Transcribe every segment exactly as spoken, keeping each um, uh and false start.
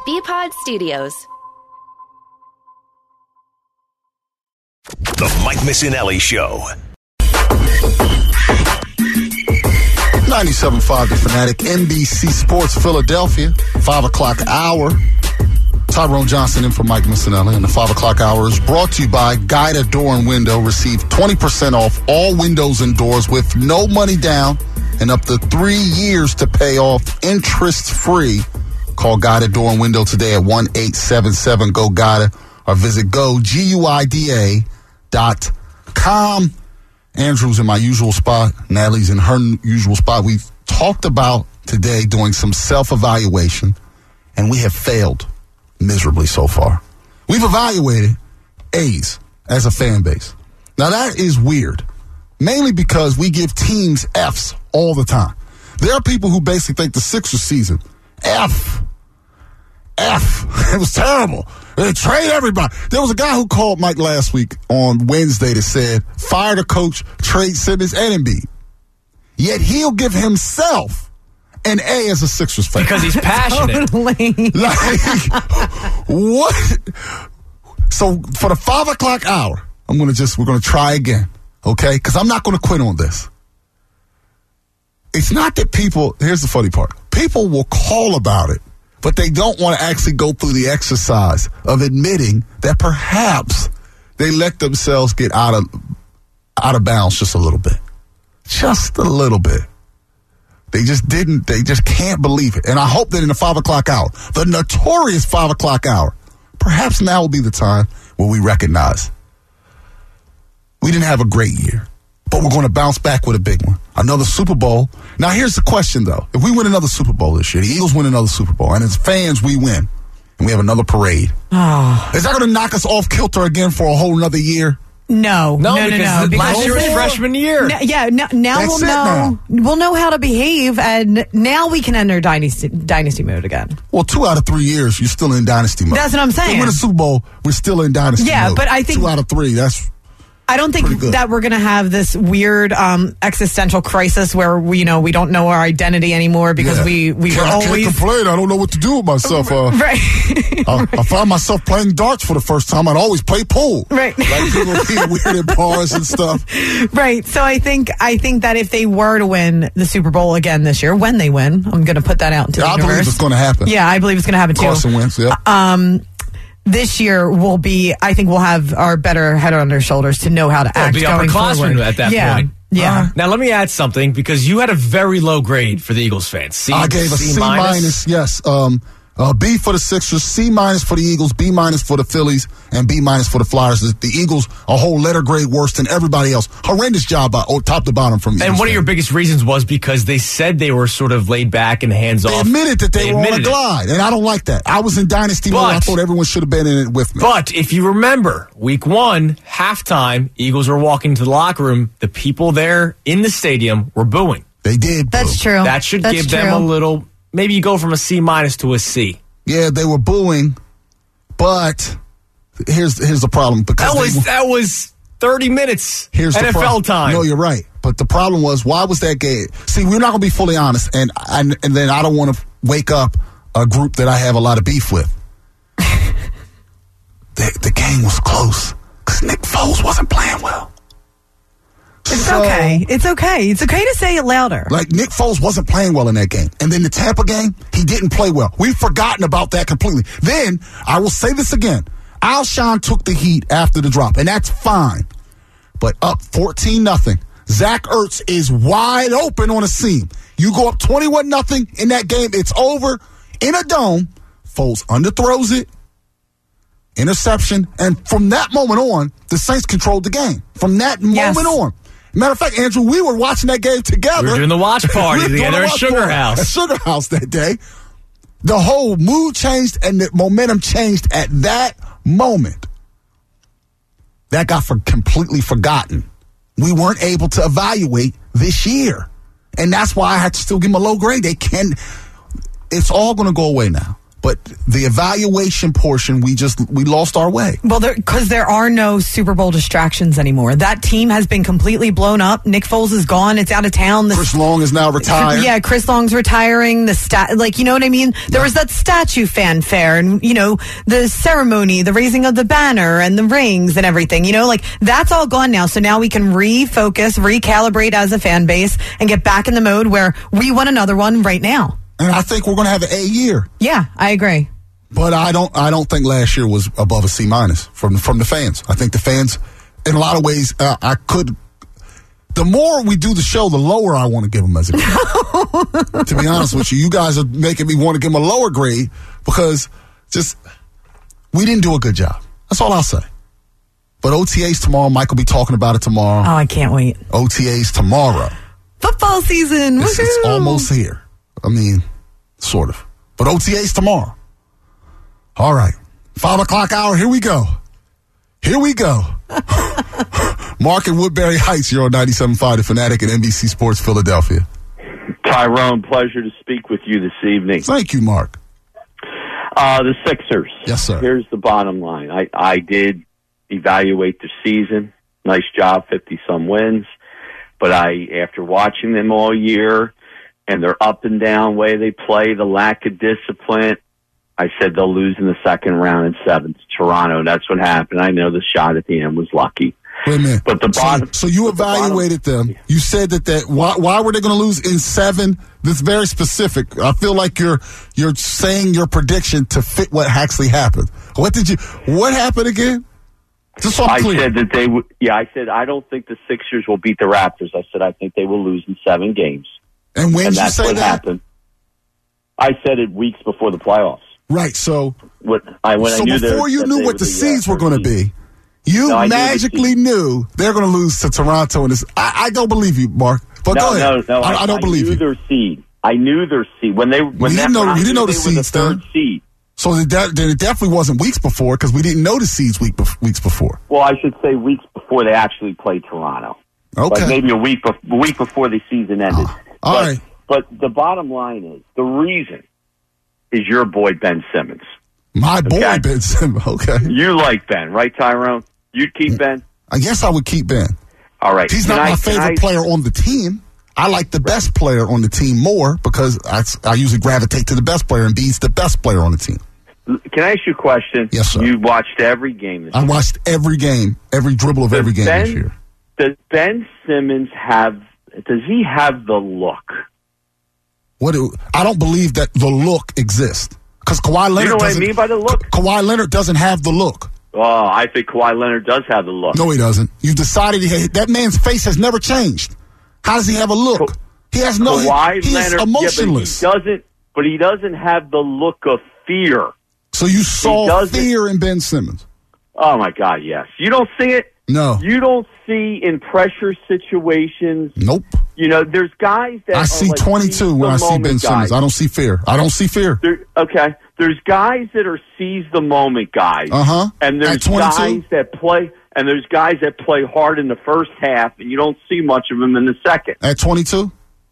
B-Pod Studios. The Mike Missinelli Show. ninety-seven point five The Fanatic, N B C Sports Philadelphia, five o'clock hour. Tyrone Johnson in for Mike Missinelli, and the five o'clock hour is brought to you by Guida Door and Window. Receive twenty percent off all windows and doors with no money down and up to three years to pay off interest-free. Call Guida Door and Window today at one eight seven seven G O Guida or visit go, G U I D A dot com. Andrew's in my usual spot. Natalie's in her usual spot. We've talked about today doing some self-evaluation, and we have failed miserably so far. We've evaluated A's as a fan base. Now, that is weird, mainly because we give teams F's all the time. There are people who basically think the Sixers season, F. F. It was terrible. They trade everybody. There was a guy who called Mike last week on Wednesday that said, fire the coach, trade Simmons and Embiid. Yet he'll give himself an A as a Sixers fan. Because he's passionate. Totally. Like, what? So for the five o'clock hour, I'm going to just, we're going to try again. Okay? Because I'm not going to quit on this. It's not that people, here's the funny part. People will call about it, but they don't want to actually go through the exercise of admitting that perhaps they let themselves get out of out of bounds just a little bit. Just a little bit. They just didn't, they just can't believe it. And I hope that in the five o'clock hour, the notorious five o'clock hour, perhaps now will be the time where we recognize we didn't have a great year, but we're going to bounce back with a big one. Another Super Bowl. Now, here's the question, though. If we win another Super Bowl this year, the Eagles win another Super Bowl, and as fans, we win, and we have another parade, Oh. is that going to knock us off kilter again for a whole nother year? No, No, no, no, because no. last year was this- freshman year. N- yeah, n- now That's we'll it know. now. We'll know how to behave, and now we can enter dynasty dynasty mode again. Well, two out of three years, you're still in dynasty mode. That's what I'm If we saying. win a Super Bowl, we're still in dynasty Yeah, mode. but I think- two out of three, that's... I don't think Pretty good. that we're going to have this weird um, existential crisis where we, you know, we don't know our identity anymore because yeah. we we can't, were I always can't complain. I don't know what to do with myself. Uh, right. I, I found myself playing darts for the first time. I'd always play pool. Right. Like people being weird at bars and stuff. Right. So I think I think that if they were to win the Super Bowl again this year, when they win, I'm going to put that out into Yeah, the I universe. believe it's going to happen. Yeah, I believe it's going to happen too. Carson Wentz, yeah. Um, this year will be, I think we'll have our better head on our shoulders to know how to We'll act be going upperclassmen forward. at that yeah. point. Yeah. Now, let me add something, because you had a very low grade for the Eagles fans. C, I gave a C minus, yes. Um, uh, B for the Sixers, C minus for the Eagles, B minus for the Phillies, and B minus for the Flyers. The, the Eagles, a whole letter grade worse than everybody else. Horrendous job by oh, top to bottom from Eagles And one of fans. your biggest reasons was because they said they were sort of laid back and hands They off. admitted that they, They were on a admitted it. glide, and I don't like that. I was in dynasty mode. I But- thought everyone should have been in it with me. But if you remember, week one, halftime, Eagles were walking to the locker room. The people there in the stadium were booing. They did. boo. That's true. That should That's give true. them a little, maybe you go from a C minus to a C. Yeah, they were booing, but here's here's the problem. Because That they was were- that was thirty minutes Here's N the F L problem. time. No, you're right. But the problem was, why was that game? See, we're not going to be fully honest, and, and and then I don't want to wake up a group that I have a lot of beef with. the, the game was close because Nick Foles wasn't playing well. It's So, okay. It's okay. It's okay to say it louder. Like, Nick Foles wasn't playing well in that game. And then the Tampa game, he didn't play well. We've forgotten about that completely. Then, I will say this again. Alshon took the heat after the drop, and that's fine. But up fourteen nothing. Zach Ertz is wide open on a seam. You go up twenty-one nothing in that game, it's over. In a dome, Foles underthrows it. Interception. And from that moment on, the Saints controlled the game. From that Yes. moment on. Matter of fact, Andrew, we were watching that game together. We were doing the watch party We were doing together the at watch Sugar party House. At Sugar House that day. The whole mood changed and the momentum changed at that moment. That got for completely forgotten. We weren't able to evaluate this year. And that's why I had to still give them a low grade. They can, it's all going to go away now. But the evaluation portion, we just we lost our way. Well, because there, there are no Super Bowl distractions anymore. That team has been completely blown up. Nick Foles is gone. It's out of town. The, Chris Long is now retired. Yeah, Chris Long's retiring. The stat, like, you know what I mean? There yeah. was that statue fanfare and, you know, the ceremony, the raising of the banner and the rings and everything. You know, like, that's all gone now. So now we can refocus, recalibrate as a fan base and get back in the mode where we want another one right now. And I think we're going to have an A year. Yeah, I agree. But I don't. I don't think last year was above a C minus from from the fans. I think the fans, in a lot of ways, uh, I could. The more we do the show, the lower I want to give them as a grade. To be honest with you, you guys are making me want to give them a lower grade because just we didn't do a good job. That's all I'll say. But O T As tomorrow. Mike will be talking about it tomorrow. Oh, I can't wait. O T As tomorrow. Football season. It's, it's almost here. I mean, sort of. But O T As tomorrow. All right. Five o'clock hour. Here we go. Here we go. Mark in Woodbury Heights. You're on ninety-seven point five The Fanatic and N B C Sports Philadelphia. Tyrone, pleasure to speak with you this evening. Thank you, Mark. Uh, the Sixers. Yes, sir. Here's the bottom line. I, I did evaluate the season. Nice job, fifty-some wins. But I, after watching them all year, and their up and down way they play, the lack of discipline, I said they'll lose in the second round in seven to Toronto. That's what happened. I know the shot at the end was lucky. Wait a minute. But the bottom. So, so you evaluated the bottom, them. You said that, that why, why were they going to lose in seven? This is very specific. I feel like you're you're saying your prediction to fit what actually happened. What did you? What happened again? Just so I'm I clear. said that they would. Yeah, I said I don't think the Sixers will beat the Raptors. I said I think they will lose in seven games. And when and did you that's say what that? happened. I said it weeks before the playoffs. Right. So, what, I, when so I knew before you knew what the, the seeds uh, were going to be, you no, magically knew, the knew they're going to lose to Toronto. And this, I, I don't believe you, Mark. But no, go ahead. No, no, I, I, I don't I believe knew you. Their seed. I knew their seed when they when we didn't that, know. We didn't know the seeds. seeds The third then. seed. So that, then it definitely wasn't weeks before because we didn't know the seeds week weeks before. Well, I should say weeks before they actually played Toronto. Okay. Like maybe a week, be- a week before the season ended. Oh, all but, right. But the bottom line is the reason is your boy Ben Simmons. My boy okay? Ben Simmons. Okay. You like Ben, right, Tyrone? You'd keep Ben? I guess I would keep Ben. All right. He's can not I, my favorite I, player on the team. I like the best player on the team more because I, I usually gravitate to the best player, and B's the best player on the team. Can I ask you a question? Yes, sir. You watched every game this I year. watched every game, every dribble of does every game ben, this year. Does Ben Simmons have, does he have the look? What? Do, I don't believe that the look exists. Because Kawhi Leonard You know what I doesn't- mean by the look? Ka- Kawhi Leonard doesn't have the look. Oh, I think Kawhi Leonard does have the look. No, he doesn't. You've decided he, that man's face has never changed. How does he have a look? Ka- He has no. Kawhi he, he Leonard, is emotionless. Yeah, but he doesn't. But he doesn't have the look of fear. So you saw doesn't- fear in Ben Simmons. Oh my God, yes. You don't see it. No. You don't see in pressure situations. Nope. You know, there's guys that I are see like twenty-two when I see Ben seize-the-moment Simmons. guys. I don't see fear. I don't see fear. There, okay, there's guys that are seize the moment guys, Uh-huh. and there's At twenty-two? guys that play, and there's guys that play hard in the first half, and you don't see much of them in the second. At twenty-two?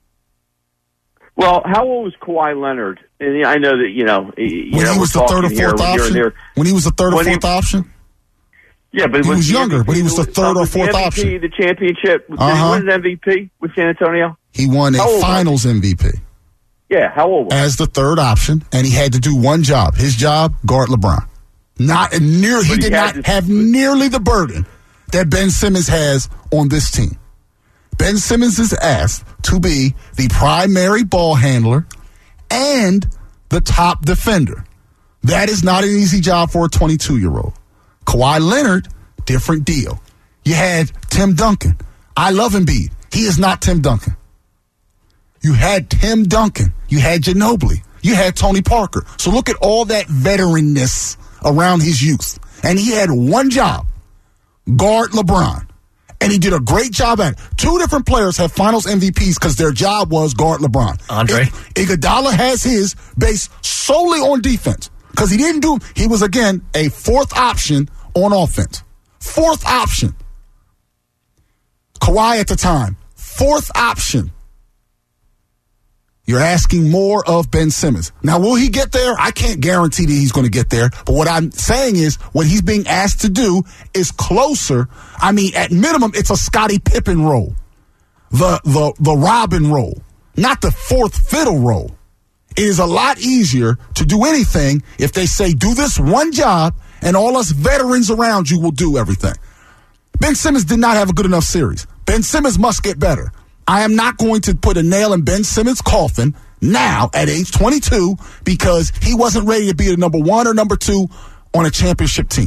Well, how old was Kawhi Leonard? And I know that you know you When know, he was we're the third or talking here, fourth here and option? there. When he was the third or When he- fourth option? Yeah, but He was was the younger, M V P, but he was the third or was the fourth M V P, option. The championship. Did Uh-huh. he win an M V P with San Antonio? He won a How old was he? finals M V P Yeah, how old was he? as the third option, and he had to do one job. His job, guard LeBron. Not near. He But he did had not to- have nearly the burden that Ben Simmons has on this team. Ben Simmons is asked to be the primary ball handler and the top defender. That is not an easy job for a twenty-two-year-old. Kawhi Leonard, different deal. You had Tim Duncan. I love Embiid. He is not Tim Duncan. You had Tim Duncan. You had Ginobili. You had Tony Parker. So look at all that veteranness around his youth. And he had one job, guard LeBron. And he did a great job at it. Two different players have finals M V Ps because their job was guard LeBron. Andre? I- Iguodala has his based solely on defense because he didn't do, he was, again, a fourth option on offense. Fourth option. Kawhi at the time, fourth option. You're asking more of Ben Simmons. Now, will he get there? I can't guarantee that he's going to get there. But what I'm saying is what he's being asked to do is closer. I mean, at minimum, it's a Scottie Pippen role, the the the Robin role, not the fourth fiddle role. It is a lot easier to do anything if they say, do this one job, and all us veterans around you will do everything. Ben Simmons did not have a good enough series. Ben Simmons must get better. I am not going to put a nail in Ben Simmons' coffin now at age twenty-two because he wasn't ready to be the number one or number two on a championship team.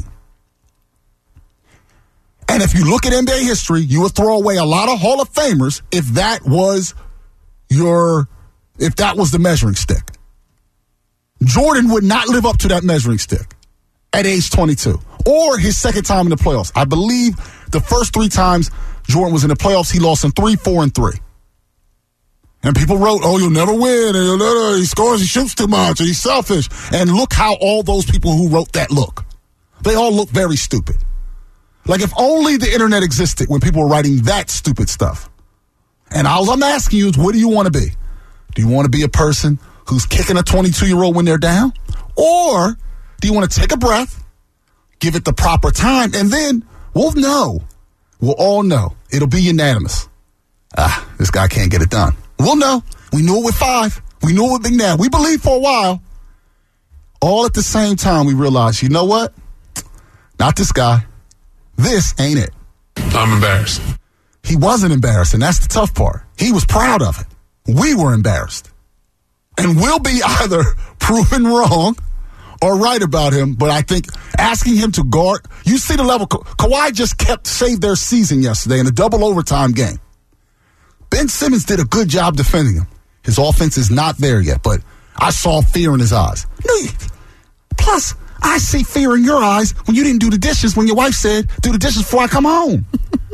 And if you look at N B A history, you would throw away a lot of Hall of Famers if that was your, if that was the measuring stick. Jordan would not live up to that measuring stick at age twenty-two or his second time in the playoffs. I believe the first three times Jordan was in the playoffs, he lost in three, four, and three. And people wrote, oh, you'll never win. And you'll never, he scores, he shoots too much, and he's selfish. And look how all those people who wrote that look. They all look very stupid. Like if only the internet existed when people were writing that stupid stuff. And all I'm asking you is, what do you want to be? Do you want to be a person who's kicking a twenty-two-year-old when they're down? Or do you want to take a breath, give it the proper time, and then we'll know. We'll all know. It'll be unanimous. Ah, this guy can't get it done. We'll know. We knew it with five. We knew it with McNabb. We believed for a while. All at the same time, we realized, you know what? Not this guy. This ain't it. I'm embarrassed. He wasn't embarrassed, and that's the tough part. He was proud of it. We were embarrassed. And we'll be either proven wrong or right about him, but I think asking him to guard, you see the level. Ka- Kawhi just kept saved their season yesterday in a double overtime game. Ben Simmons did a good job defending him. His offense is not there yet, but I saw fear in his eyes. No, plus, I see fear in your eyes when you didn't do the dishes when your wife said, do the dishes before I come home.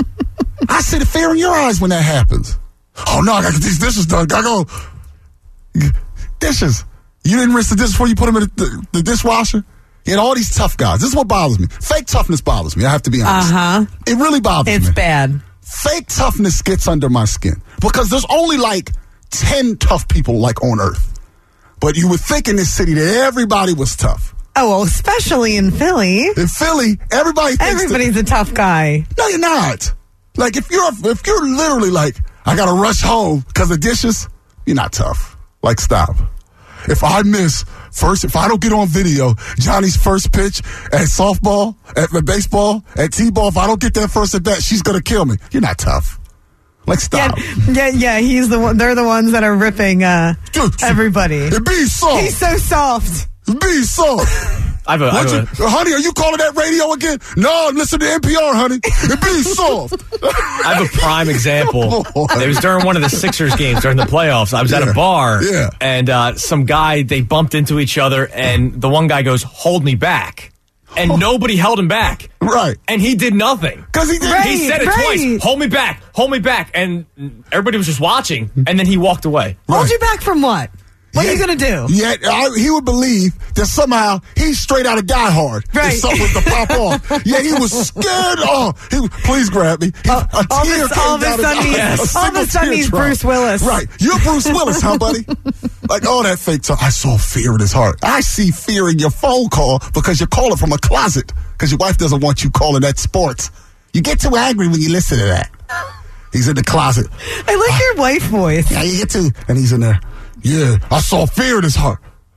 I see the fear in your eyes when that happens. Oh, no, I got to get these dishes done. Got to go. Dishes. You didn't rinse the dishes before you put them in the, the, the dishwasher? You had all these tough guys. This is what bothers me. Fake toughness bothers me. I have to be honest. Uh-huh. It really bothers It's me. It's bad. Fake toughness gets under my skin because there's only like ten tough people like on earth. But you would think in this city that everybody was tough. Oh, well, especially in Philly. In Philly, everybody thinks Everybody's that, a tough guy. No, you're not. Like if you're if you're literally like, I gotta rush home because of dishes, you're not tough. Like stop. If I miss first, if I don't get on video, Johnny's first pitch at softball, at baseball, at t-ball, if I don't get that first at bat, she's gonna kill me. You're not tough. Like stop. Yeah, yeah, yeah. He's the one. They're the ones that are ripping uh, Dude, everybody. It be soft. He's so soft. It be soft. I have a, I have you, a, honey, are you calling that radio again? No, I'm listening to N P R, honey. It be soft. I have a prime example. It was during one of the Sixers games during the playoffs. I was at Yeah. a bar, Yeah. and uh, some guy, they bumped into each other, and the one guy goes, hold me back. And nobody held him back. Right. And he did nothing. Because he did. Right. He said it right. twice. Hold me back. Hold me back. And everybody was just watching, and then he walked away. Hold Right. you back from what? What Yet- are you going to do? Yet I, he would believe that somehow he's straight out of Die Hard. Right. If something was to pop off. Yeah, he was scared. Oh, he was, please grab me. He, Uh, a all tear of a- came all of a down his sudden eye. he's- A all of a single sudden tear he's drop. Bruce Willis. Right. You're Bruce Willis, huh, buddy? Like, oh, that fake talk. I saw fear in his heart. I see fear in your phone call because you're calling from a closet because your wife doesn't want you calling that sports. You get too angry when you listen to that. He's in the closet. I like your wife voice. Yeah, you get to, and he's in there. Yeah, I saw fear in his heart.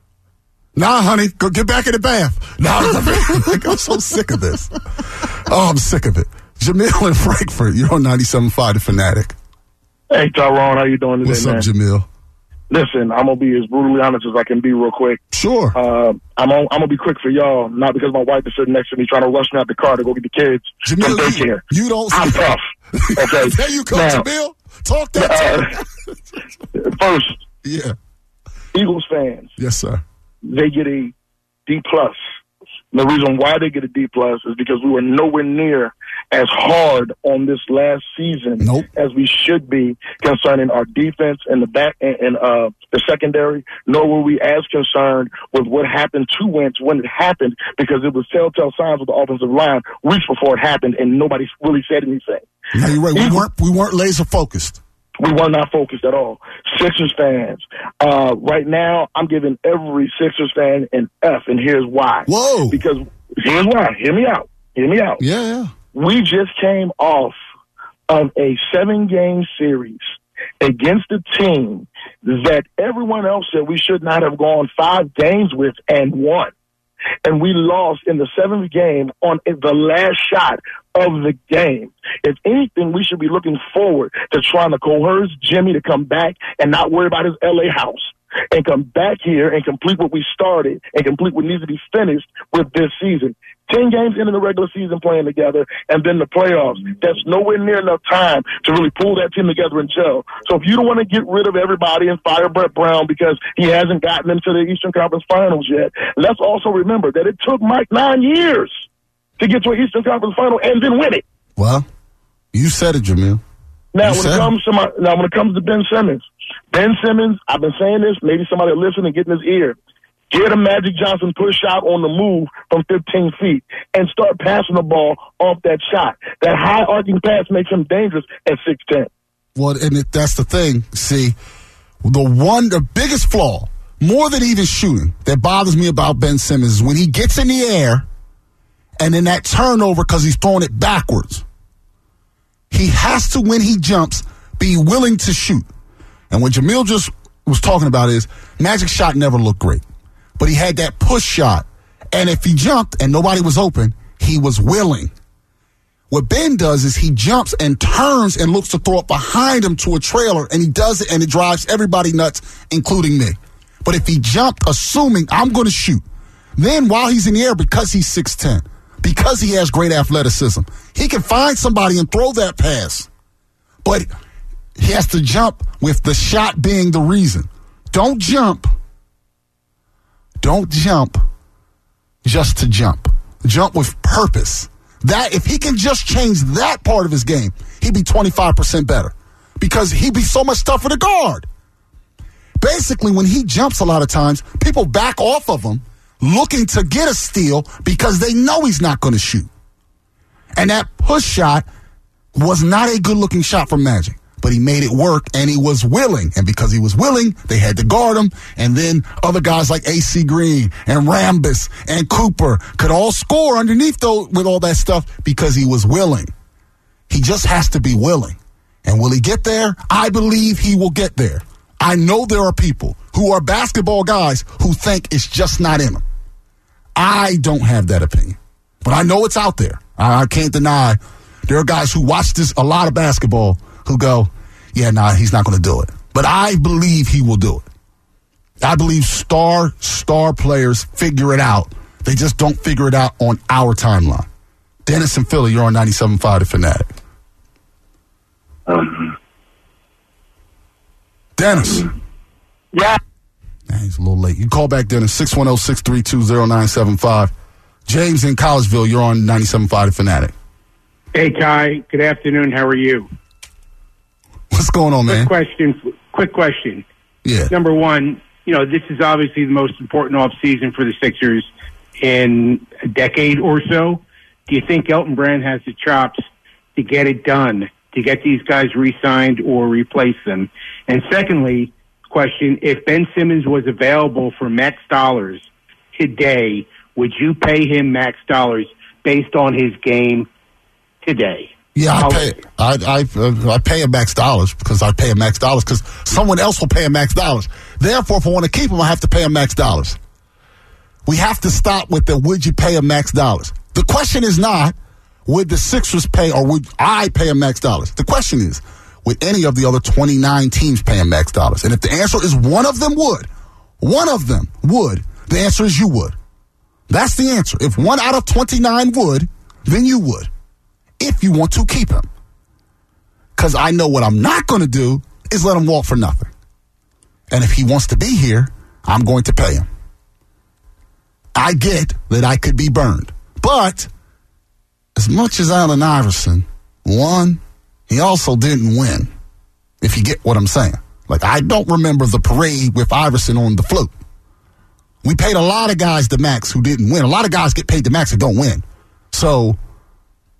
Nah, honey, go get back in the bath. Nah, like, I'm so sick of this. Oh, I'm sick of it. Jamil in Frankfurt, you're on ninety-seven point five The Fanatic. Hey, Tyrone, how you doing today, What's man? up, Jamil? Listen, I'm gonna be as brutally honest as I can be, real quick. Sure. Uh, I'm on, I'm gonna be quick for y'all, not because my wife is sitting next to me trying to rush me out the car to go get the kids from Jamil, you, daycare. you don't. I'm tough. Okay. There you go, Now, Jamil. Talk that uh, talk. First, Yeah. Eagles fans, Yes, sir. they get a D plus. The reason why they get a D plus is because we were nowhere near as hard on this last season Nope. as we should be concerning our defense and the back and, and uh, the secondary. Nor were we as concerned with what happened to Wentz when it happened, because it was telltale signs with the offensive line weeks before it happened, and nobody really said anything. No, you're right. We weren't. We weren't laser focused. We were not focused at all. Sixers fans, uh, right now, I'm giving every Sixers fan an F, and here's why. Whoa. Because here's why. Hear me out. Hear me out. Yeah, yeah. We just came off of a seven-game series against a team that everyone else said we should not have gone five games with and won. And we lost in the seventh game on the last shot of the game. If anything, we should be looking forward to trying to coerce Jimmy to come back and not worry about his L A house and come back here and complete what we started and complete what needs to be finished with this season. Ten games into the regular season playing together, and then the playoffs. That's nowhere near enough time to really pull that team together and gel. So if you don't want to get rid of everybody and fire Brett Brown because he hasn't gotten them to the Eastern Conference Finals yet, let's also remember that it took Mike nine years to get to an Eastern Conference Final and then win it. Well, you said it, Jamil. Now, you when it comes to my, now when it comes to Ben Simmons, Ben Simmons, I've been saying this. Maybe somebody will listen and get in his ear. Get a Magic Johnson push shot on the move from fifteen feet and start passing the ball off that shot. That high arcing pass makes him dangerous at six ten. Well, and it, that's the thing. See, the one, the biggest flaw, more than even shooting, that bothers me about Ben Simmons is when he gets in the air and then that turnover because he's throwing it backwards. He has to, when he jumps, be willing to shoot. And what Jamil just was talking about is Magic's shot never looked great. But he had that push shot. And if he jumped and nobody was open, he was willing. What Ben does is he jumps and turns and looks to throw it behind him to a trailer, and he does it, and it drives everybody nuts, including me. But if he jumped, assuming I'm going to shoot, then while he's in the air, because he's six ten, because he has great athleticism, he can find somebody and throw that pass. But he has to jump with the shot being the reason. Don't jump. Don't jump just to jump. Jump with purpose. That if he can just change that part of his game, he'd be twenty-five percent better because he'd be so much tougher to guard. Basically, when he jumps a lot of times, people back off of him looking to get a steal because they know he's not going to shoot. And that push shot was not a good-looking shot from Magic. But he made it work, and he was willing. And because he was willing, they had to guard him. And then other guys like A C Green and Rambis and Cooper could all score underneath though with all that stuff because he was willing. He just has to be willing. And will he get there? I believe he will get there. I know there are people who are basketball guys who think it's just not in them. I don't have that opinion. But I know it's out there. I, I can't deny there are guys who watch this a lot of basketball who go, yeah, nah, he's not going to do it. But I believe he will do it. I believe star, star players figure it out. They just don't figure it out on our timeline. Dennis in Philly, you're on ninety-seven point five The Fanatic. Um, Dennis. yeah. Nah, he's a little late. You call back, Dennis, six one zero, six three two, zero nine seven five. James in Collegeville, you're on ninety-seven point five The Fanatic. Hey, Kai. Good afternoon. How are you? What's going on, man? Quick question. Quick question. Yeah. Number one, you know, this is obviously the most important offseason for the Sixers in a decade or so. Do you think Elton Brand has the chops to get it done, to get these guys re-signed or replace them? And secondly, question, if Ben Simmons was available for max dollars today, would you pay him max dollars based on his game today? Yeah, I pay. I I, uh, I pay him max dollars because I pay him max dollars because someone else will pay him max dollars. Therefore, if I want to keep him, I have to pay him max dollars. We have to stop with the would you pay him max dollars. The question is not would the Sixers pay or would I pay him max dollars. The question is would any of the other twenty-nine teams pay him max dollars? And if the answer is one of them would, one of them would, the answer is you would. That's the answer. If one out of twenty-nine would, then you would. If you want to keep him. Because I know what I'm not going to do is let him walk for nothing. And if he wants to be here, I'm going to pay him. I get that I could be burned. But as much as Allen Iverson won, he also didn't win. If you get what I'm saying. Like, I don't remember the parade with Iverson on the float. We paid a lot of guys the max who didn't win. A lot of guys get paid the max and don't win. So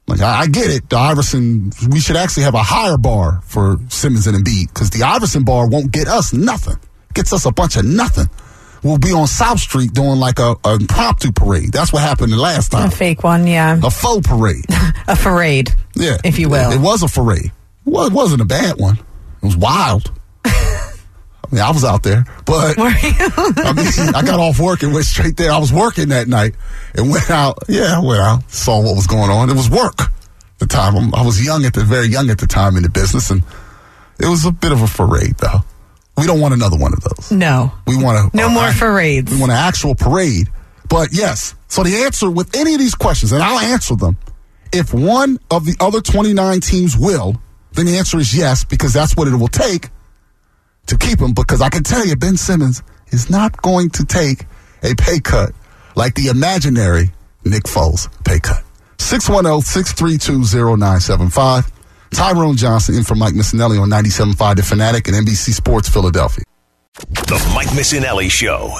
Like, I, I get it. The Iverson, we should actually have a higher bar for Simmons and Embiid because the Iverson bar won't get us nothing. It gets us a bunch of nothing. We'll be on South Street doing like a, a impromptu parade. That's what happened the last time. A fake one, yeah. A faux parade. A parade, yeah, if you will. It, it was a parade. Well, it wasn't a bad one. It was wild. I mean, I was out there, but Were you? I mean, I got off work and went straight there. I was working that night and went out. Yeah, I went out, saw what was going on. It was work at the time. I'm, I was young at the very young at the time in the business, and it was a bit of a parade, though. We don't want another one of those. No. We want to no uh, more act, parades. We want an actual parade. But yes, so the answer with any of these questions, and I'll answer them, if one of the other twenty-nine teams will, then the answer is yes, because that's what it will take to keep him, because I can tell you Ben Simmons is not going to take a pay cut like the imaginary Nick Foles pay cut. six one zero, six three two, zero nine seven five. Tyrone Johnson in for Mike Missinelli on ninety-seven point five The Fanatic and N B C Sports Philadelphia. The Mike Missinelli Show.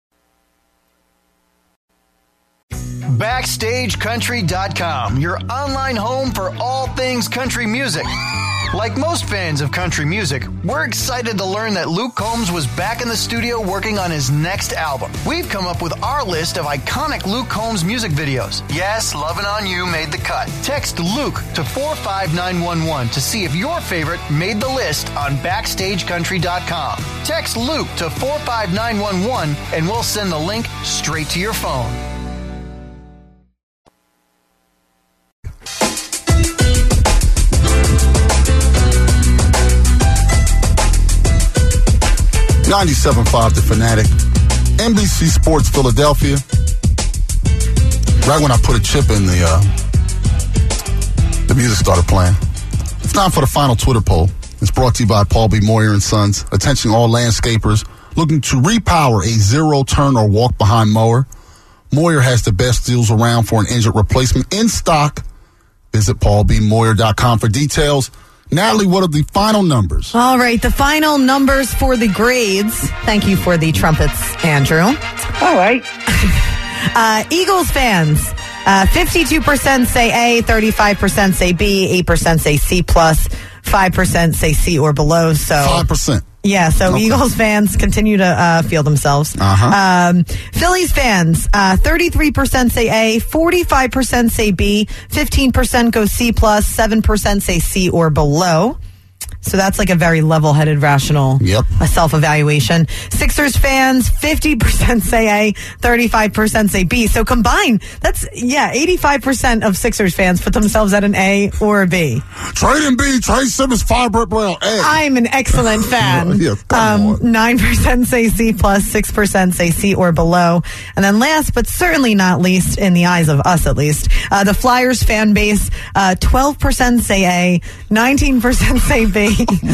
Backstage Country dot com, your online home for all things country music. Like most fans of country music, we're excited to learn that Luke Combs was back in the studio working on his next album. We've come up with our list of iconic Luke Combs music videos. Yes, Lovin' On You made the cut. Text Luke to four five nine one one to see if your favorite made the list on Backstage Country dot com. Text Luke to four five nine one one and we'll send the link straight to your phone. ninety-seven point five The Fanatic, N B C Sports Philadelphia. Right when I put a chip in, the uh, the music started playing. It's time for the final Twitter poll. It's brought to you by Paul B. Moyer and Sons. Attention all landscapers looking to repower a zero-turn or walk-behind mower. Moyer has the best deals around for an engine replacement in stock. Visit paul b moyer dot com for details. Natalie, what are the final numbers? All right, the final numbers for the grades. Thank you for the trumpets, Andrew. All right. uh, Eagles fans, uh, fifty-two percent say A, thirty-five percent say B, eight percent say C plus, five percent say C or below. So five percent. Yeah, so Okay. Eagles fans continue to uh, feel themselves. Uh-huh. Um, Phillies fans, uh, thirty-three percent say A, forty-five percent say B, fifteen percent go C plus, seven percent say C or below. So that's like a very level-headed, rational Yep. uh, self-evaluation. Sixers fans, fifty percent say A, thirty-five percent say B. So combined, that's, yeah, eighty-five percent of Sixers fans put themselves at an A or a B. Trade and B, Trade Simmons, five Brett Brown, A. I'm an excellent fan. Yeah, come on. nine percent say C plus, six percent say C or below. And then last, but certainly not least, in the eyes of us at least, uh, the Flyers fan base, uh, twelve percent say A, nineteen percent say B,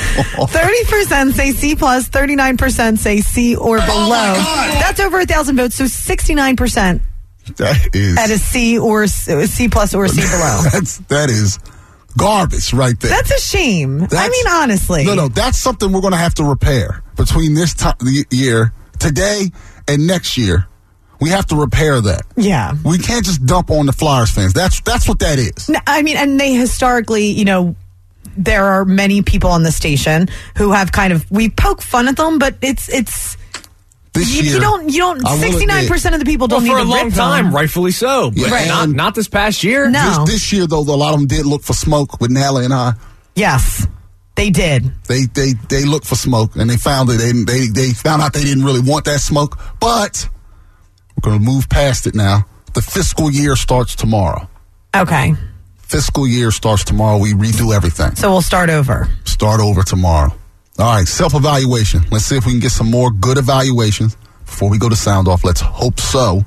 thirty percent say C plus, thirty-nine percent say C or below. That's over a thousand votes, so sixty-nine percent That is at a C or C C plus or C below. that's that is garbage right there. That's a shame. I That's- mean, honestly. No, no, that's something we're going to have to repair between this time the year, today, and next year. We have to repair that. Yeah. We can't just dump on the Flyers fans. That's that's what that is. No, I mean, and they historically, you know, there are many people on the station who have kind of, we poke fun at them, but it's, it's, This you, year, you don't, you don't, I will sixty-nine percent of the people Well, don't for need a to long rip time, them. rightfully so. But Yeah, not, and- not this past year. No. This, this year, though, a lot of them did look for smoke with Natalie and I. Yes, they did. They they they looked for smoke, and they found that they they they found out they didn't really want that smoke. But we're going to move past it now. The fiscal year starts tomorrow. Okay. Fiscal year starts tomorrow. We redo everything. So we'll start over. Start over tomorrow. All right, self-evaluation. Let's see if we can get some more good evaluations before we go to sound off. Let's hope so.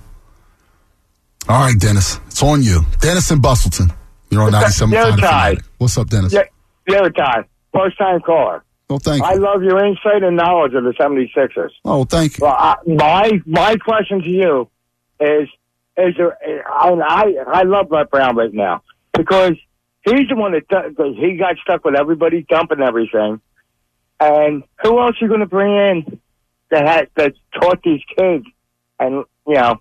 All right, Dennis, it's on you. Dennis in Bustleton. You're on ninety-seven point five. Yo, Ty. What's up, Dennis? Yeah, yeah, Ty. First time caller. Oh, thank I you. love your insight and knowledge of the seventy-sixers. Oh, thank you. Well, I, my my question to you is: Is there? I I, I love Brett Brown right now because he's the one that th- he got stuck with everybody dumping everything. And who else are you going to bring in that had, that taught these kids? And you know,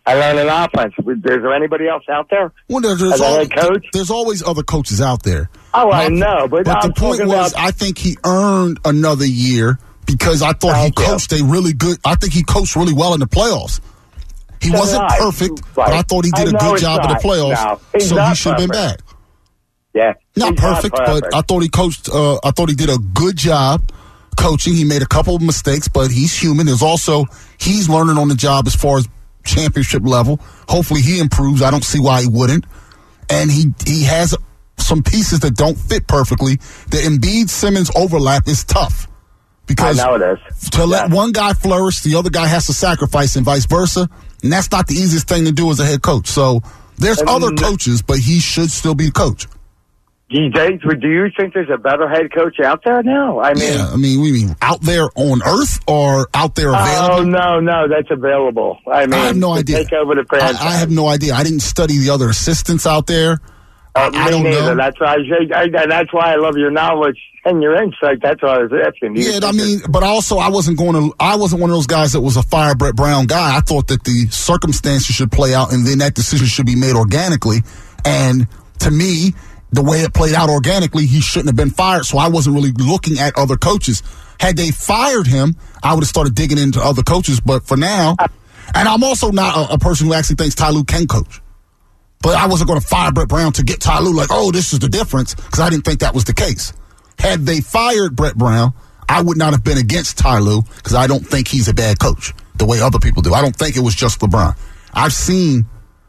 I learned an offense. Is there anybody else out there? Well, there, there's, As a al- head coach? there's always other coaches out there. Oh, I My- know, but, But I'm the point talking was, about, I think he earned another year because I thought Thank he you. coached a really good. I think he coached really well in the playoffs. He So wasn't did I. perfect, Right. but I thought he did I a know good he's job in not. the playoffs. No, he's so he not should have been perfect. back. yeah, Not he's perfect, perfect, but I thought he coached. Uh, I thought he did a good job coaching. He made a couple of mistakes, but he's human. There's also he's learning on the job as far as championship level. Hopefully, he improves. I don't see why he wouldn't. And he he has some pieces that don't fit perfectly. The Embiid Simmons overlap is tough because I know it is. to let Yeah. one guy flourish, the other guy has to sacrifice, and vice versa. And that's not the easiest thing to do as a head coach. So there's And other then- coaches, but he should still be the coach. Do you, think- do you think there's a better head coach out there now? I mean, Yeah, I mean, we mean out there on Earth or out there available? oh no, no, that's available. I mean, I have no to idea. Take over the I, franchise. I have no idea. I didn't study the other assistants out there. Uh, I me don't neither. know. That's why I, say- I, that's why I love your knowledge and your insight. That's why I was asking. Do you Yeah, think I mean, but also I wasn't going to. I wasn't one of those guys that was a fire Brett Brown guy. I thought that the circumstances should play out, and then that decision should be made organically. And to me, the way it played out organically, he shouldn't have been fired. So I wasn't really looking at other coaches. Had they fired him, I would have started digging into other coaches. But for now, and I'm also not a, a person who actually thinks Ty Lue can coach. But I wasn't going to fire Brett Brown to get Ty Lue like, oh, this is the difference, because I didn't think that was the case. Had they fired Brett Brown, I would not have been against Ty Lue, because I don't think he's a bad coach the way other people do. I don't think it was just LeBron. I've seen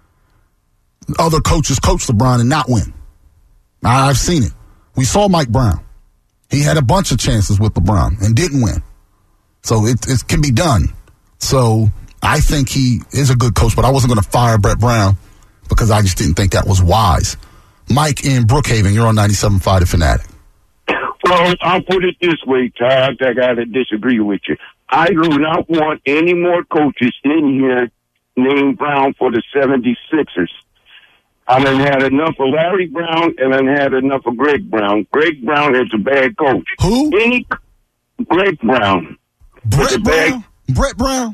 other coaches coach LeBron and not win. I've seen it. We saw Mike Brown. He had a bunch of chances with LeBron and didn't win. So it, it can be done. So I think he is a good coach, but I wasn't going to fire Brett Brown because I just didn't think that was wise. Mike in Brookhaven, you're on ninety-seven point five The Fanatic. Well, I'll put it this way, Todd. I got to disagree with you. I do not want any more coaches in here named Brown for the seventy-sixers. I done had enough of Larry Brown and I had enough of Greg Brown. Greg Brown is a bad coach. Who? Any Greg Brown. Brett Is a bad- Brown? Brett Brown?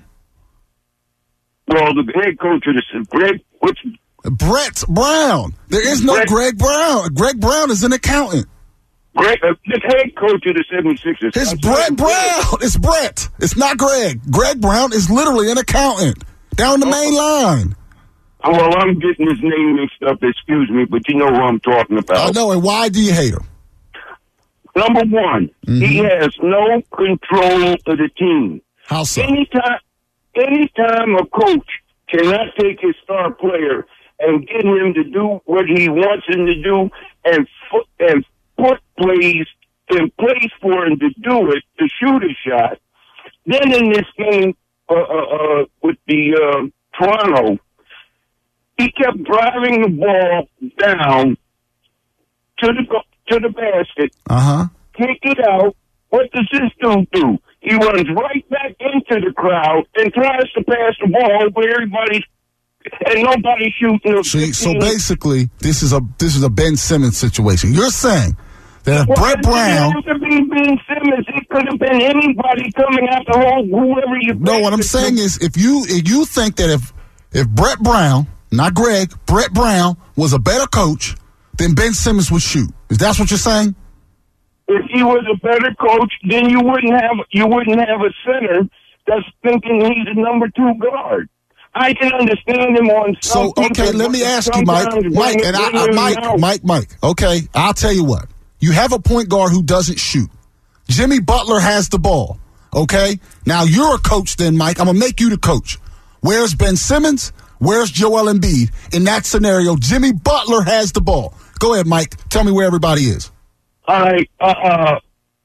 Well, the head coach of the Greg. Which Brett Brown. There is no Brett- Greg Brown. Greg Brown is an accountant. Greg, uh, the head coach of the seventy-sixers. It's I'm Brett sorry, Brown. It's Brett. It's not Greg. Greg Brown is literally an accountant down the main line. Well, I'm getting his name mixed up. Excuse me, but you know who I'm talking about. I know. And why do you hate him? Number one, Mm-hmm. he has no control of the team. How so? Anytime, anytime a coach cannot take his star player and get him to do what he wants him to do and put, and put plays in place for him to do it, to shoot a shot, then in this game uh, uh, uh, with the uh, Toronto, he kept driving the ball down to the go- to the basket, Uh huh. kick it out. What does this dude do? He runs right back into the crowd and tries to pass the ball where everybody's and nobody's shooting. See, so basically, this is a this is a Ben Simmons situation. You're saying that if Well, Brett it Brown. didn't have to be Ben Simmons. It could have been anybody coming out the hole, whoever you. No, what I'm saying is, if you if you think that if if Brett Brown, not Greg, Brett Brown was a better coach, then Ben Simmons would shoot. Is that what you're saying? If he was a better coach, then you wouldn't have you wouldn't have a center that's thinking he's a number two guard. I can understand him on some So okay, people, let me but ask you, Mike, sometimes Mike, bring and it- I, bring I it Mike, out. Mike, Mike. Okay, I'll tell you what. You have a point guard who doesn't shoot. Jimmy Butler has the ball. Okay, now you're a coach, then, Mike. I'm gonna make you the coach. Where's Ben Simmons? Where's Joel Embiid? In that scenario, Jimmy Butler has the ball. Go ahead, Mike. Tell me where everybody is. All right, uh, uh,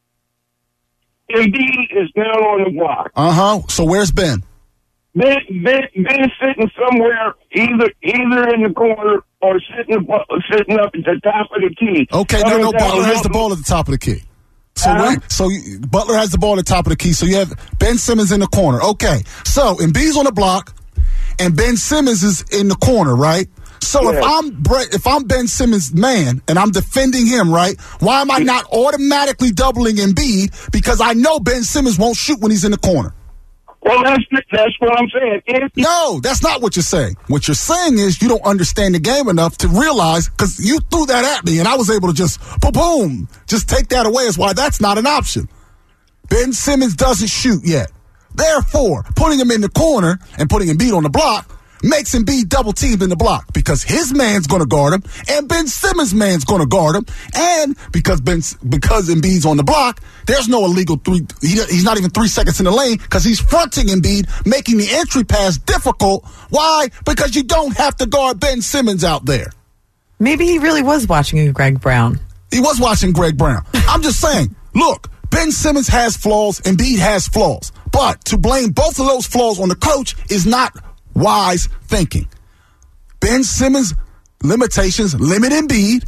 Embiid is down on the block. Uh huh. So where's Ben? Ben, Ben, Ben sitting somewhere, either either in the corner or sitting abo- sitting up at the top of the key. Okay, no, Coming no. down Butler has up- the ball at the top of the key. So, Uh-huh. where, so you- Butler has the ball at the top of the key. So you have Ben Simmons in the corner. Okay, so Embiid's on the block, and Ben Simmons is in the corner, right? So if Yeah. I'm Brett, if I'm Ben Simmons' man and I'm defending him, right? Why am I not automatically doubling Embiid? Because I know Ben Simmons won't shoot when he's in the corner. Well, that's that's what I'm saying. If No, that's not what you're saying. What you're saying is you don't understand the game enough to realize, because you threw that at me and I was able to just, boom, just take that away as why that's not an option. Ben Simmons doesn't shoot yet. Therefore, putting him in the corner and putting Embiid on the block makes Embiid double teamed in the block because his man's going to guard him and Ben Simmons' man's going to guard him. And because Ben, because Embiid's on the block, there's no illegal three. He, he's not even three seconds in the lane because he's fronting Embiid, making the entry pass difficult. Why? Because you don't have to guard Ben Simmons out there. Maybe he really was watching a Greg Brown. He was watching Greg Brown. I'm just saying, look, Ben Simmons has flaws, Embiid has flaws. But to blame both of those flaws on the coach is not wise thinking. Ben Simmons' limitations limit Embiid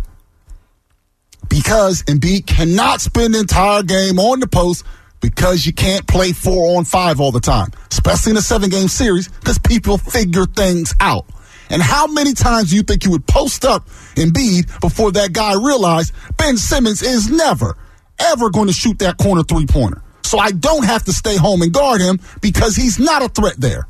because Embiid cannot spend the entire game on the post because you can't play four on five all the time, especially in a seven-game series because people figure things out. And how many times do you think you would post up Embiid before that guy realized Ben Simmons is never, ever going to shoot that corner three-pointer? So I don't have to stay home and guard him because he's not a threat there.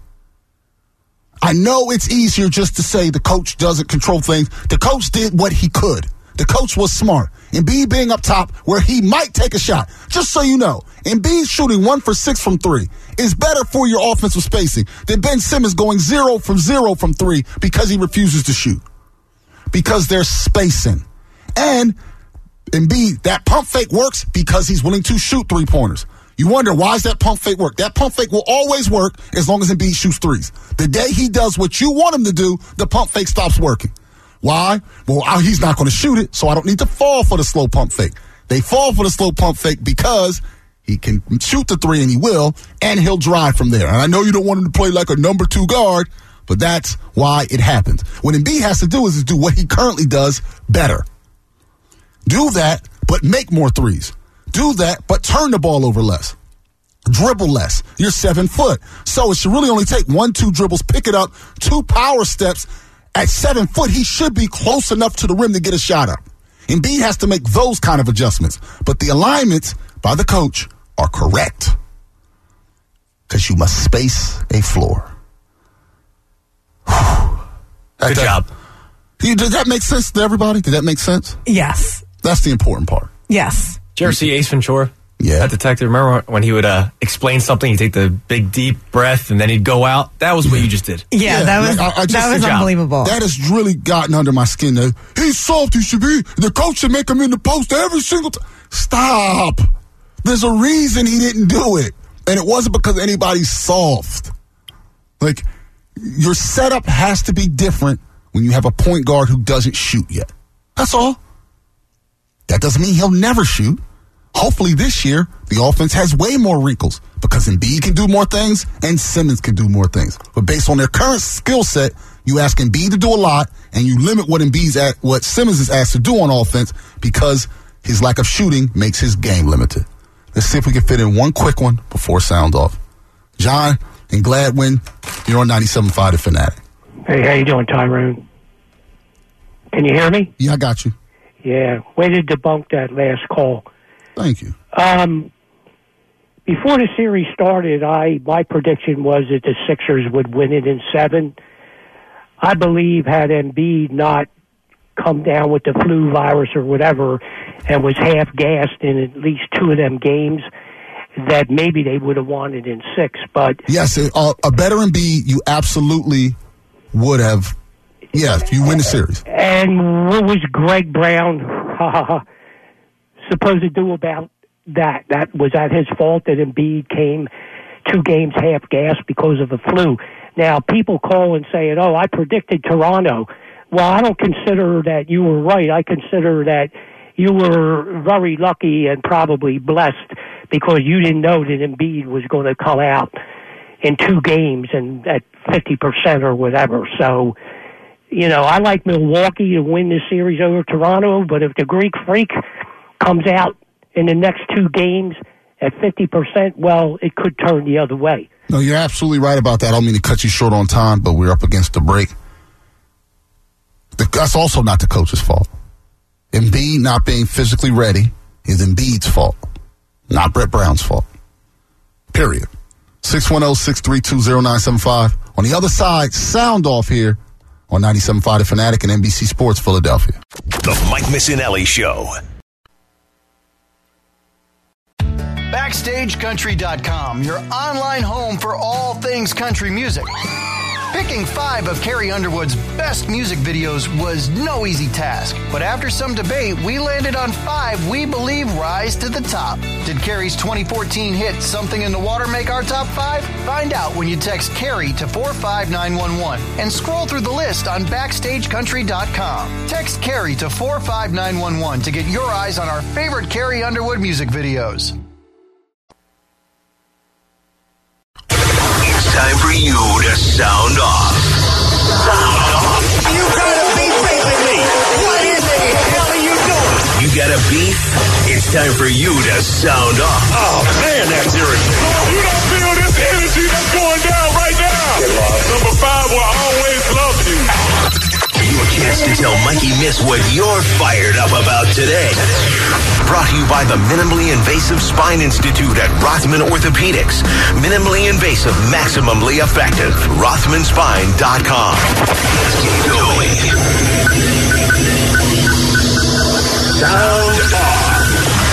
I know it's easier just to say the coach doesn't control things. The coach did what he could. The coach was smart. Embiid being up top where he might take a shot. Just so you know, Embiid shooting one for six from three is better for your offensive spacing than Ben Simmons going zero from zero from three because he refuses to shoot. Because there's spacing. And Embiid, that pump fake works because he's willing to shoot three-pointers. You wonder, why does that pump fake work? That pump fake will always work as long as Embiid shoots threes. The day he does what you want him to do, the pump fake stops working. Why? Well, he's not going to shoot it, so I don't need to fall for the slow pump fake. They fall for the slow pump fake because he can shoot the three, and he will, and he'll drive from there. And I know you don't want him to play like a number two guard, but that's why it happens. What Embiid has to do is, is do what he currently does better. Do that, but make more threes. Do that, but turn the ball over less. Dribble less. You're seven foot. So it should really only take one, two dribbles, pick it up, two power steps. At seven foot, he should be close enough to the rim to get a shot up. Embiid has to make those kind of adjustments. But the alignments by the coach are correct. Because you must space a floor. Good job. Did that make sense to everybody? Did that make sense? Yes. That's the important part. Yes. Did you ever see Ace Ventura? Yeah. That detective, remember when he would uh, explain something, he'd take the big deep breath and then he'd go out? That was what you just did. Yeah, yeah that was I, I just, that was unbelievable. That has really gotten under my skin. He's soft, he should be. The coach should make him in the post every single time. Stop. There's a reason he didn't do it. And it wasn't because anybody's soft. Like, your setup has to be different when you have a point guard who doesn't shoot yet. That's all. That doesn't mean he'll never shoot. Hopefully this year, the offense has way more wrinkles because Embiid can do more things and Simmons can do more things. But based on their current skill set, you ask Embiid to do a lot and you limit what Embiid's at, what Simmons is asked to do on offense because his lack of shooting makes his game limited. Let's see if we can fit in one quick one before sound off. John and Gladwin, you're on ninety-seven point five The Fanatic. Hey, how you doing, Tyrone? Can you hear me? Yeah, I got you. Yeah, way to debunk that last call. Thank you. Um, before the series started, I my prediction was that the Sixers would win it in seven. I believe had Embiid not come down with the flu virus or whatever and was half-gassed in at least two of them games, that maybe they would have won it in six. But yes, uh, a better Embiid, you absolutely would have. Yes, you win the series. And what was Greg Brown supposed to do about that? That was that his fault that Embiid came two games half-gassed because of the flu? Now, people call and say, oh, I predicted Toronto. Well, I don't consider that you were right. I consider that you were very lucky and probably blessed because you didn't know that Embiid was going to come out in two games and at fifty percent or whatever. So, you know, I like Milwaukee to win this series over Toronto, but if the Greek Freak comes out in the next two games at fifty percent, well, it could turn the other way. No, you're absolutely right about that. I don't mean to cut you short on time, but we're up against the break. That's also not the coach's fault. Embiid not being physically ready is Embiid's fault, not Brett Brown's fault. Period. six one zero, six three two, zero nine seven five. On the other side, sound off here on ninety-seven point five The Fanatic and N B C Sports Philadelphia. The Mike Missinelli Show. Backstage Country dot com, your online home for all things country music. Picking five of Carrie Underwood's best music videos was no easy task, but after some debate, we landed on five we believe rise to the top. Did Carrie's twenty fourteen hit Something in the Water make our top five? Find out when you text Carrie to four five nine one one and scroll through the list on Backstage Country dot com. Text Carrie to four five nine one one to get your eyes on our favorite Carrie Underwood music videos. It's time for you to sound off. Sound off. You got a beef facing me. What in the hell are you doing? You got a beef? It's time for you to sound off. Oh, man, that's irritating. You don't feel this energy that's going down right now. Number five will always love you. Your chance to tell Mikey Miss what you're fired up about today. Brought to you by the Minimally Invasive Spine Institute at Rothman Orthopedics. Minimally invasive, maximally effective. Rothman Spine dot com. Let's get going. Sound off.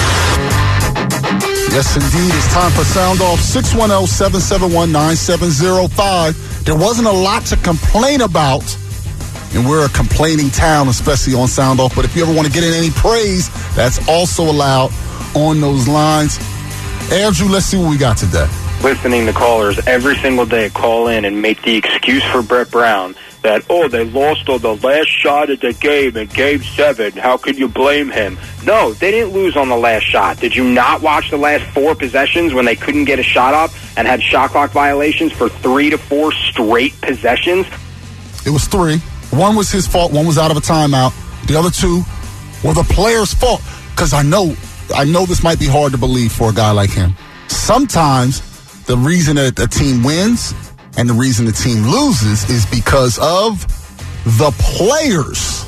Yes, indeed. It's time for Sound Off. six one zero, seven seven one, nine seven zero five. There wasn't a lot to complain about. And we're a complaining town, especially on Sound Off. But if you ever want to get in any praise, that's also allowed on those lines. Andrew, let's see what we got today. Listening to callers every single day call in and make the excuse for Brett Brown that, oh, they lost on the last shot of the game in game seven. How can you blame him? No, they didn't lose on the last shot. Did you not watch the last four possessions when they couldn't get a shot up and had shot clock violations for three to four straight possessions? It was three. One was his fault. One was out of a timeout. The other two were the player's fault. Because I know, I know this might be hard to believe for a guy like him. Sometimes the reason that a team wins and the reason the team loses is because of the players.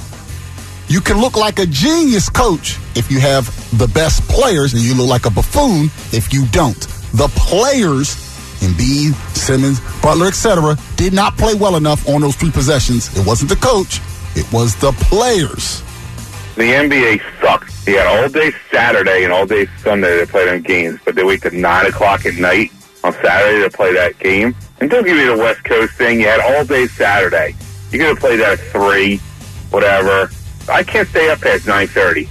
You can look like a genius coach if you have the best players, and you look like a buffoon if you don't. The players, Embiid, Simmons, Butler, et cetera, did not play well enough on those three possessions. It wasn't the coach. It was the players. The N B A sucks. You had all day Saturday and all day Sunday to play them games, but they wait till nine o'clock at night on Saturday to play that game. And don't give me the West Coast thing. You had all day Saturday. You're going to play that at three, whatever. I can't stay up past nine thirty.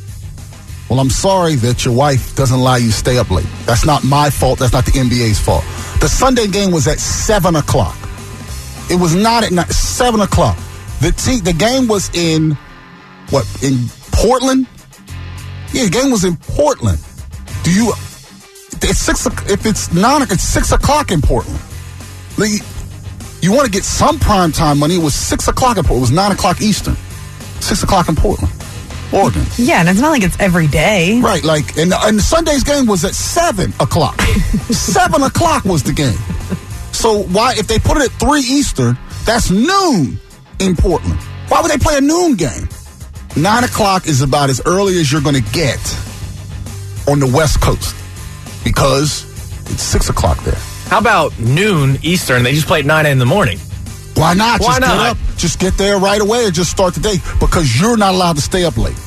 Well, I'm sorry that your wife doesn't allow you to stay up late. That's not my fault. That's not the N B A's fault. The Sunday game was at seven o'clock. It was not at night, seven o'clock. The te- the game was in, what, in Portland? Yeah, the game was in Portland. Do you, it's six, if it's nine, it's six o'clock in Portland. Like, you want to get some primetime money. It was six o'clock in Portland. It was nine o'clock Eastern. Six o'clock in Portland, Oregon. Yeah, and it's not like it's every day. Right, like, and, and Sunday's game was at seven o'clock. seven o'clock was the game. So why, if they put it at three Eastern, that's noon in Portland. Why would they play a noon game? Nine o'clock is about as early as you're going to get on the West Coast because it's six o'clock there. How about noon Eastern? They just play at nine in the morning. Why not? Why just not? get up. Just get there right away and just start the day because you're not allowed to stay up late.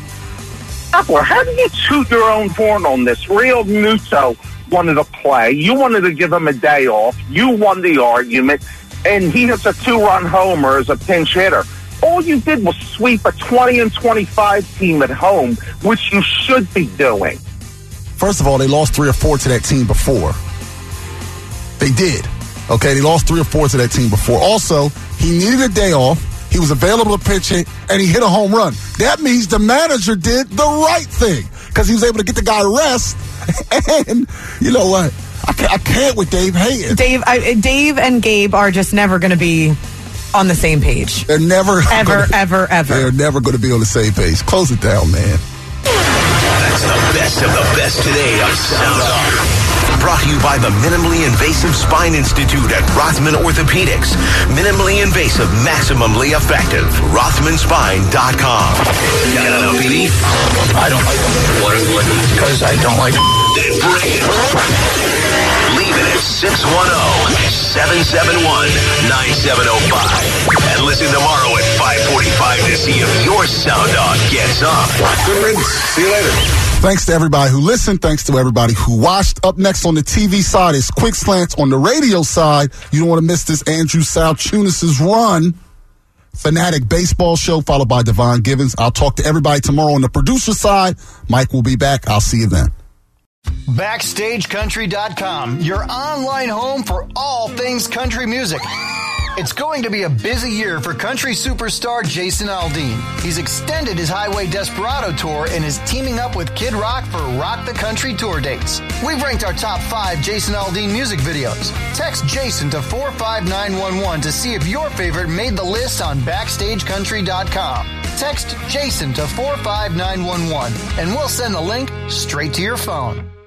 Well, how do you toot your own horn on this? Real Muto wanted to play. You wanted to give him a day off. You won the argument, and he hits a two-run homer as a pinch hitter. All you did was sweep a twenty and twenty-five team at home, which you should be doing. First of all, they lost three or four to that team before. They did. Okay, they lost three or four to that team before. Also, he needed a day off. He was available to pitch hit, and he hit a home run. That means the manager did the right thing because he was able to get the guy rest. And you know what? I can't, I can't with Dave hating. Dave, I, Dave and Gabe are just never going to be on the same page. They're never ever, gonna, ever, ever. They're never going to be on the same page. Close it down, man. That's the best of the best today on Sound Off. Brought to you by the Minimally Invasive Spine Institute at Rothman Orthopedics. Minimally invasive, maximally effective. Rothman Spine dot com. Got an L P D? I don't like them. What is it? Because I don't like them. Leave it at six one zero, seven seven one, nine seven zero five. And listen tomorrow at five forty-five to see if your sound dog gets on. Good riddance. See you later. Thanks to everybody who listened. Thanks to everybody who watched. Up next on the T V side is Quick Slants. On the radio side, you don't want to miss this Andrew Salchunas' run. Fanatic Baseball Show, followed by Devon Givens. I'll talk to everybody tomorrow on the producer side. Mike will be back. I'll see you then. Backstage Country dot com, your online home for all things country music. It's going to be a busy year for country superstar Jason Aldean. He's extended his Highway Desperado tour and is teaming up with Kid Rock for Rock the Country tour dates. We've ranked our top five Jason Aldean music videos. Text Jason to four five nine one one to see if your favorite made the list on Backstage Country dot com. Text Jason to four five nine one one and we'll send the link straight to your phone.